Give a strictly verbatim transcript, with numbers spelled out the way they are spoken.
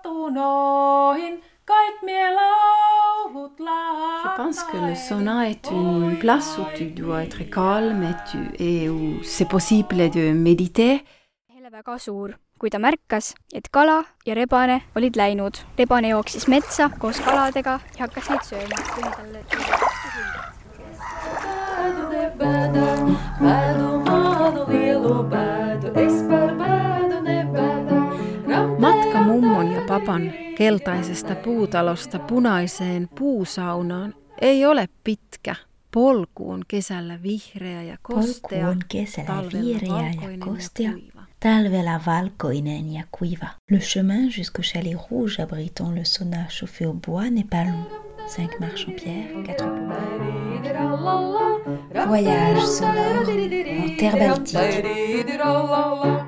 Je pense que le sauna est une place où tu dois être calme et, tu, et où c'est possible de méditer. Hele väga suur, kui ta märkas, et kala ja rebane olid läinud. Rebane jooksis metsa koos kaladega ja hakkas neid sööma, kuni talle tuli vastu Matka mummon ja papan keltaisesta puutalosta punaiseen puusaunaan ei ole pitkä. Polku on kesällä vihreä ja kostea, Polku on kesällä vihreä ja kostea, talvella valkoinen ja kuiva. Le chemin jusqu'au chalet rouge abritant le sauna chauffé au bois n'est pas long. Cinq marches en pierre, quatre poubelles. Voyage sonore en terre baltique.